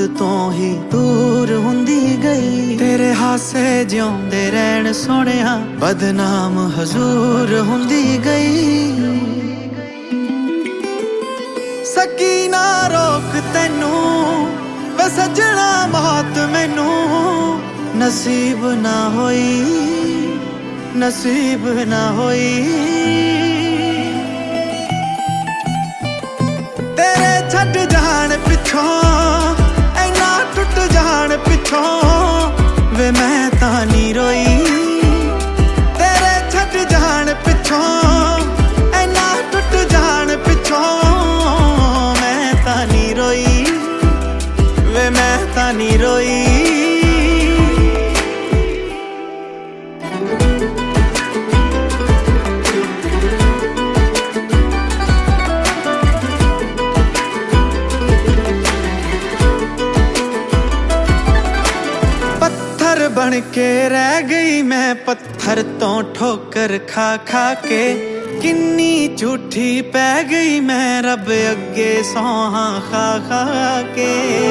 तो ही दूर हुंदी गई। तेरे हासे जिउंदे रहन सोहणिया बदनाम हजूर हुंदी गई। सकी ना रोक तैनू वे सजना मौत मैनू नसीब ना होई, नसीब ना होई। तेरे छड्ड जान पिछों ऐना टुट जान पिछों वे मैं तां नी रोई। तेरे छड्ड जान पिछों ऐना टुट जान पिछों मैं तां नी रोई, वे मैं तां नी रोई। बन के रह गई मैं पत्थर तो ठोकर खा खा के। किन्नी झूठी पै गई मैं रब अगे सौहां खा खा के।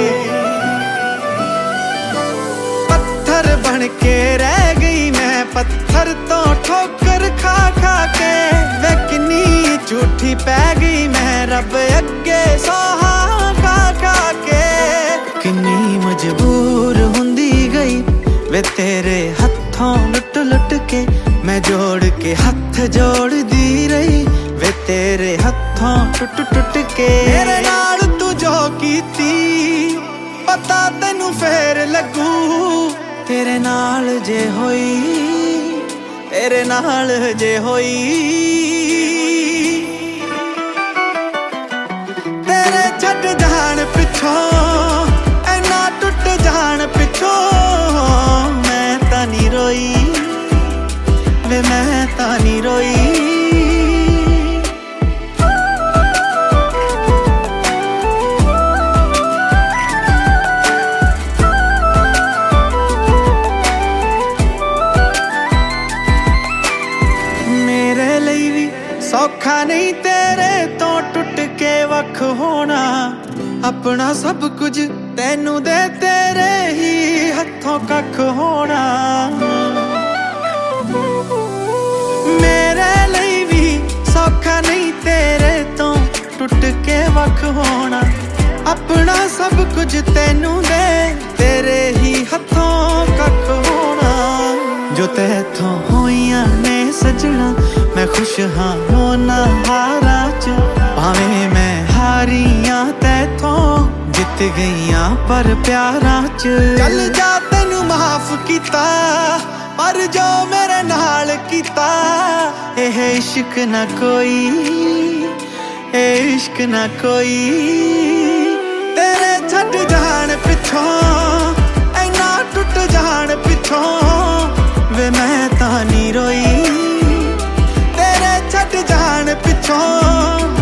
पत्थर बन के रह गई मैं पत्थर तो ठोकर खा खा के। वे किन्नी झूठी पै गई मैं रब अगे सौहां खा खा के। किन्नी मजबूर हुंदी गई वे तेरे हत्थों लुट लुट के। मैं जोड़ के हथ जोड़ दी रही वे तेरे हत्थों टुट टुट के। मेरे नाल तू जो कीती पता तैनू फेर लगू। तेरे नाल जे होई, तेरे नाल जे होई। तेरे छड्ड जान पिछों ऐना टुट जान पिछों मैं तां नी रोई, वे मैं तां नी रोई। मेरे लिए भी सौखा नहीं तेरे तो टुट के वख होना। अपना सब कुछ तैनू दे तेरे ही हथों कख होना। मेरे लिए भी सौखा नहीं तेरे तो टुट के वख होना। अपना सब कुछ तैनू दे तेरे ही हथों कख होना। जो तैथों होइयां ने सजना मैं खुश हाँ होना हारा च। भावें मैं हारियां तैथों जित गईयां पर प्यारां च। चल जा तैनू माफ कीता पर जो मेरे नाल कीता एह इश्क ना कोई, ए इश्क ना कोई। तेरे छड्ड जान पिछों ऐना टुट जान पिछों वे मैं तां नी रोई। तेरे छड्ड जान पिछों